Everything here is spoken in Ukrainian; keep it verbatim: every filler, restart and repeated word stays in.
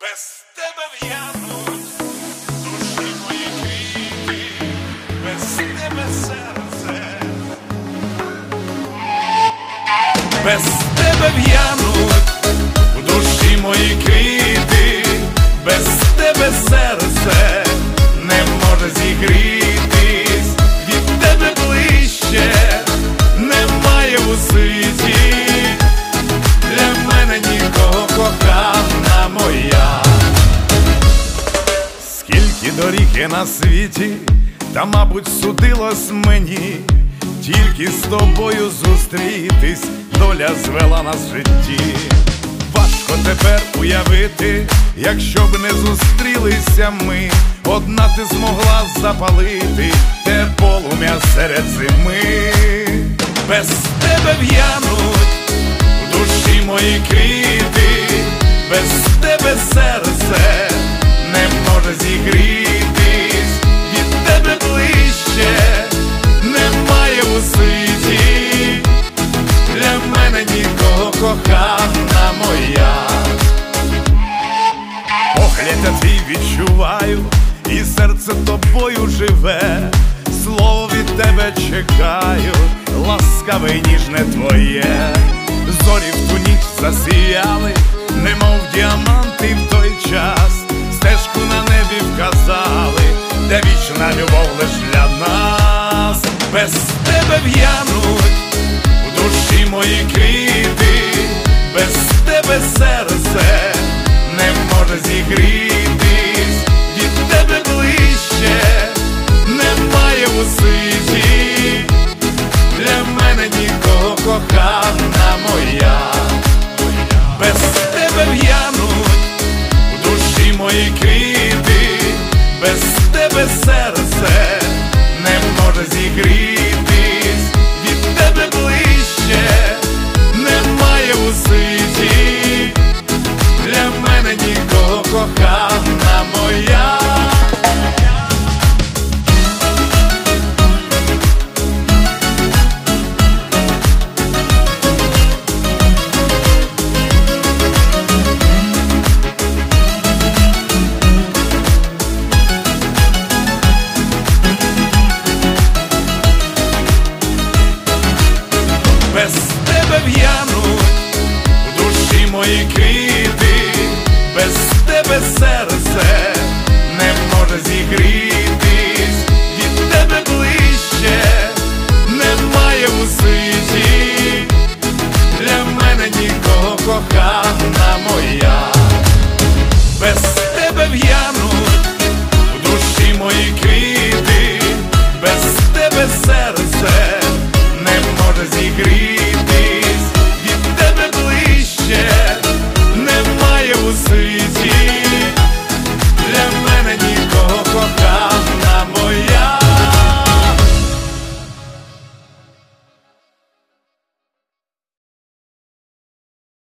Без тебе в'януть душі мої квіти, без тебе серце, без тебе в'януть в душі мої квіти, без тебе серце не може зігрітись, від тебе ближче немає у світі, для мене нікого, кохана моя. Скільки доріг є на світі, та, мабуть, судилось мені тільки з тобою зустрітись, доля звела нас в житті. Важко тепер уявити, якщо б не зустрілися ми, одна ти змогла запалити те полум'я серед зими. Без тебе в'януть в душі мої квіти, без тебе серце не може зігрітись, від тебе ближче немає у світі, для мене нікого, кохана моя. Погляд твій відчуваю, і серце тобою живе, слово від тебе чекаю, ласкаве й ніжне твоє. Зорі в ту ніч засіяли, немов діаманти в той час, стежку на небі вказали, де вічна любов лиш для нас. Без тебе в'януть в душі мої квіти, без тебе серце не може зігрітись, від тебе ближче немає у світі, для мене нікого, кохана моя. Без тебе в'януть в душі мої квіти, без тебе серце не може зігрітись, від тебе ближче немає у світі, для мене нікого, кохана моя. Без тебе в'януть в душі мої квіти, без тебе серце